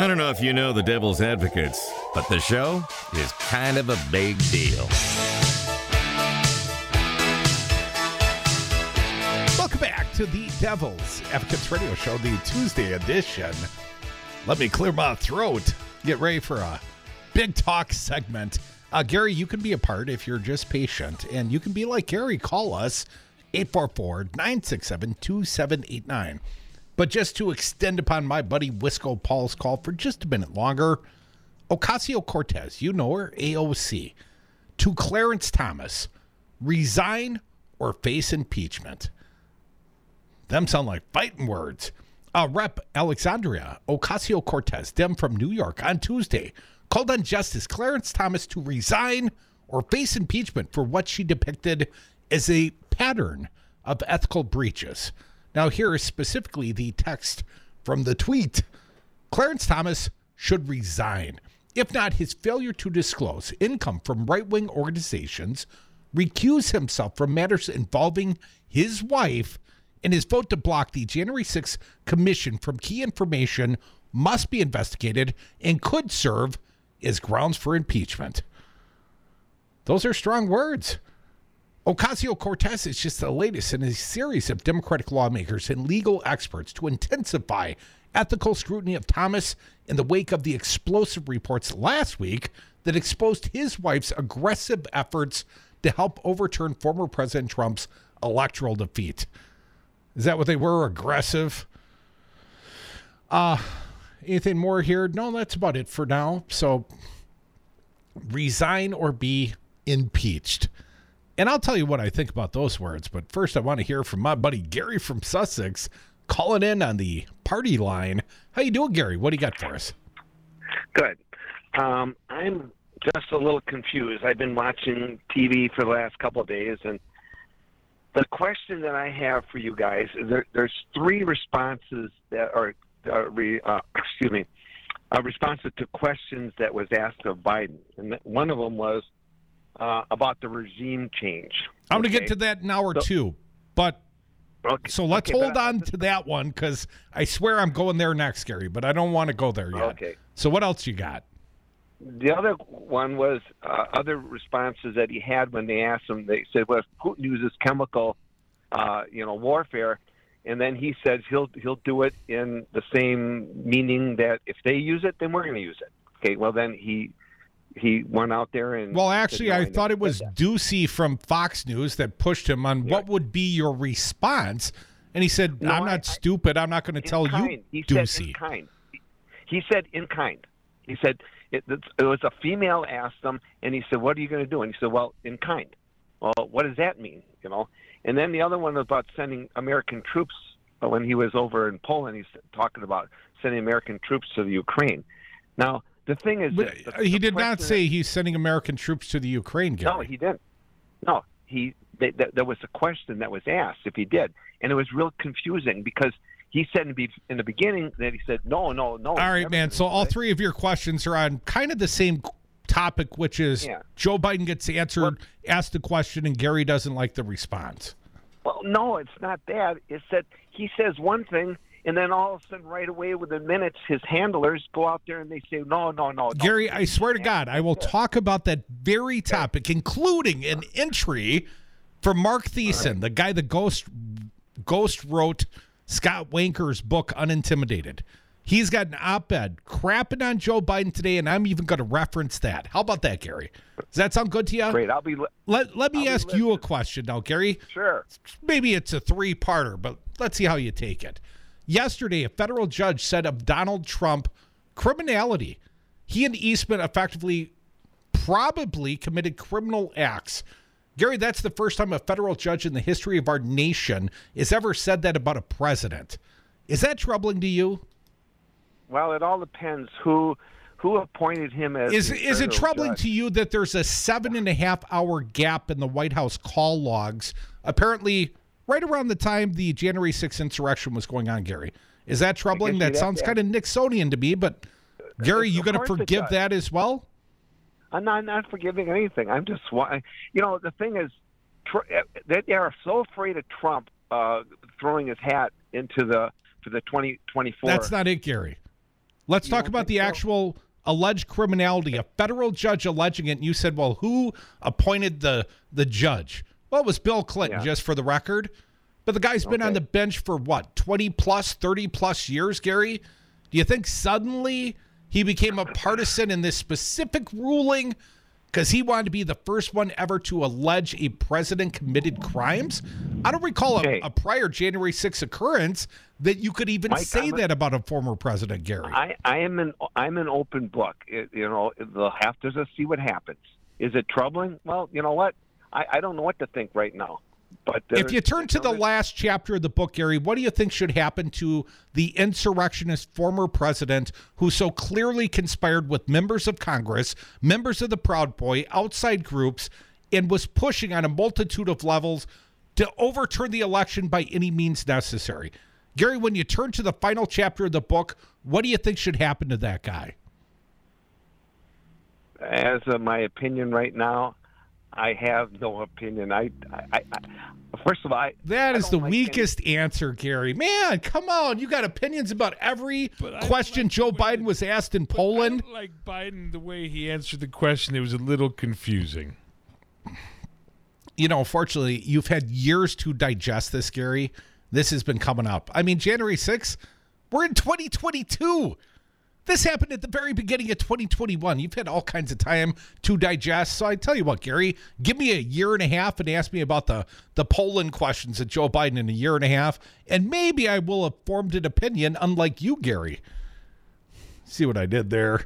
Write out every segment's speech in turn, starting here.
I don't know if you know the Devil's Advocates, but the show is kind of a big deal. Welcome back to the Devil's Advocates Radio Show, the Tuesday edition. Let me clear my throat. Get ready for a big talk segment. Gary, you can be a part if you're just patient, and you can be like Gary. Call us, 844-967-2789. But just to extend upon my buddy Wisco Paul's call for just a minute longer, Ocasio-Cortez, you know her, AOC, to Clarence Thomas, resign or face impeachment. Them sound like fighting words. Rep. Alexandria Ocasio-Cortez, Dem from New York, on Tuesday, called on Justice Clarence Thomas to resign or face impeachment for what she depicted as a pattern of ethical breaches. Now, here is specifically the text from the tweet. Clarence Thomas should resign. If not, his failure to disclose income from right-wing organizations, recuse himself from matters involving his wife, and his vote to block the January 6th commission from key information must be investigated and could serve as grounds for impeachment. Those are strong words. Ocasio-Cortez is just the latest in a series of Democratic lawmakers and legal experts to intensify ethical scrutiny of Thomas in the wake of the explosive reports last week that exposed his wife's aggressive efforts to help overturn former President Trump's electoral defeat. Is that what they were, aggressive? Anything more here? No, that's about it for now. So, resign or be impeached. And I'll tell you what I think about those words, but first I want to hear from my buddy Gary from Sussex, calling in on the party line. How you doing, Gary? What do you got for us? Good. I'm just a little confused. I've been watching TV for the last couple of days, and the question that I have for you guys is there's three responses that are, responses to questions that was asked of Biden. And one of them was about the regime change. I'm going to get to that in hour two, but so let's hold on to that one because I swear I'm going there next, Gary, but I don't want to go there yet. Okay. So what else you got? The other one was other responses that he had when they asked him. They said, "Well, if Putin uses chemical, warfare," and then he says he'll do it in the same meaning that if they use it, then we're going to use it. Okay. Well, then he went out there and... Well, actually, I thought it was Ducey from Fox News that pushed him on what would be your response. And he said, I'm not stupid. I'm not going to tell you, Ducey. He said in kind. He said it was a female asked him, and he said, what are you going to do? And he said, well, in kind. Well, what does that mean? And then the other one was about sending American troops. When he was over in Poland, he's talking about sending American troops to the Ukraine. Now, the thing is, he did not say he's sending American troops to the Ukraine, Gary. No, he didn't. No, there was a question that was asked if he did, and it was real confusing because he said in the beginning that he said no. All right, man. So all three of your questions are on kind of the same topic, which is Joe Biden gets asked a question, and Gary doesn't like the response. Well, no, it's not that. It's that he says one thing. And then all of a sudden, right away, within minutes, his handlers go out there and they say, no. Gary, I swear to God, I will talk about that very topic, including an entry from Mark Thiessen, the guy that Ghost wrote Scott Wanker's book, Unintimidated. He's got an op-ed crapping on Joe Biden today, and I'm even going to reference that. How about that, Gary? Does that sound good to you? Great. Let me ask you a question now, Gary. Sure. Maybe it's a three-parter, but let's see how you take it. Yesterday, a federal judge said of Donald Trump criminality. He and Eastman effectively probably committed criminal acts. Gary, that's the first time a federal judge in the history of our nation has ever said that about a president. Is that troubling to you? Well, it all depends who appointed him as. Is it troubling to you that there's a 7.5-hour gap in the White House call logs? Apparently, right around the time the January 6th insurrection was going on, Gary. Is that troubling? That sounds kind of Nixonian to me, but Gary, you going to forgive that as well? I'm not forgiving anything. I'm just, the thing is, they are so afraid of Trump throwing his hat into for the 2024. That's not it, Gary. Let's talk don't about the think so? actual alleged criminality. A federal judge alleging it, and you said, well, who appointed the judge? Well, it was Bill Clinton, Yeah. just for the record. But the guy's been on Okay. the bench for what, 20 plus, 30 plus years, Gary? Do you think suddenly he became a partisan in this specific ruling because he wanted to be the first one ever to allege a president committed crimes? I don't recall Okay. a prior January 6th occurrence that you could even Mike, say that about a former president, Gary. I'm an open book. They'll have to just see what happens. Is it troubling? Well, you know what? I don't know what to think right now. But If you turn to the last chapter of the book, Gary, what do you think should happen to the insurrectionist former president who so clearly conspired with members of Congress, members of the Proud Boy, outside groups, and was pushing on a multitude of levels to overturn the election by any means necessary? Gary, when you turn to the final chapter of the book, what do you think should happen to that guy? As of my opinion right now, I have no opinion. First of all, That I is don't the like weakest answer, Gary. Man, come on. You got opinions about every question Joe Biden was asked in Poland. I don't like Biden, the way he answered the question. It was a little confusing. You know, fortunately, you've had years to digest this, Gary. This has been coming up. I mean, January 6th, we're in 2022. This happened at the very beginning of 2021. You've had all kinds of time to digest. So I tell you what, Gary, give me a year and a half and ask me about the Poland questions at Joe Biden in a year and a half, and maybe I will have formed an opinion, unlike you, Gary. See what I did there?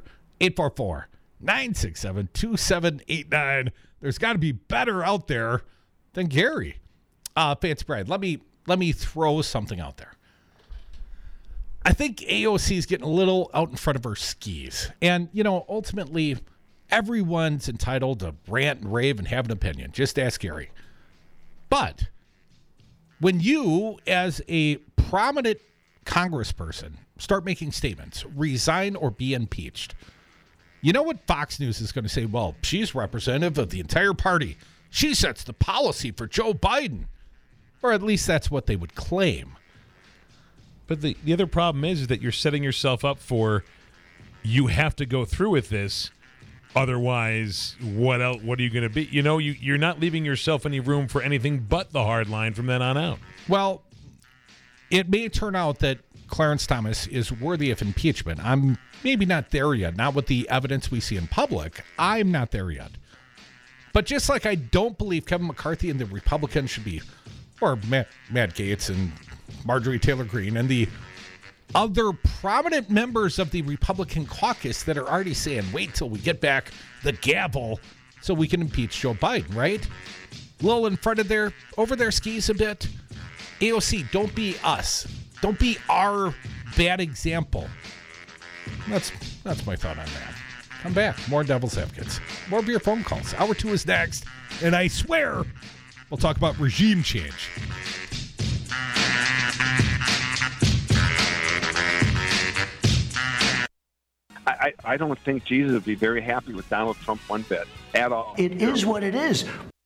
844-967-2789. There's got to be better out there than Gary. Fancy Brad, let me throw something out there. I think AOC is getting a little out in front of her skis. And, you know, ultimately, everyone's entitled to rant and rave and have an opinion. Just ask Gary. But when you, as a prominent congressperson, start making statements, resign or be impeached, you know what Fox News is going to say? Well, she's representative of the entire party. She sets the policy for Joe Biden. Or at least that's what they would claim. But the other problem is that you're setting yourself up for, you have to go through with this. Otherwise, what else? What are you going to be? You know, you're not leaving yourself any room for anything but the hard line from then on out. Well, it may turn out that Clarence Thomas is worthy of impeachment. I'm maybe not there yet. Not with the evidence we see in public. I'm not there yet. But just like I don't believe Kevin McCarthy and the Republicans should be, or Matt Gaetz and Marjorie Taylor Greene and the other prominent members of the Republican caucus that are already saying, wait till we get back the gavel so we can impeach Joe Biden, right? A little in front of over their skis a bit. AOC, don't be us. Don't be our bad example. That's my thought on that. Come back. More Devil's Advocates. More of your phone calls. Hour 2 is next. And I swear we'll talk about regime change. I don't think Jesus would be very happy with Donald Trump one bit at all. It is what it is.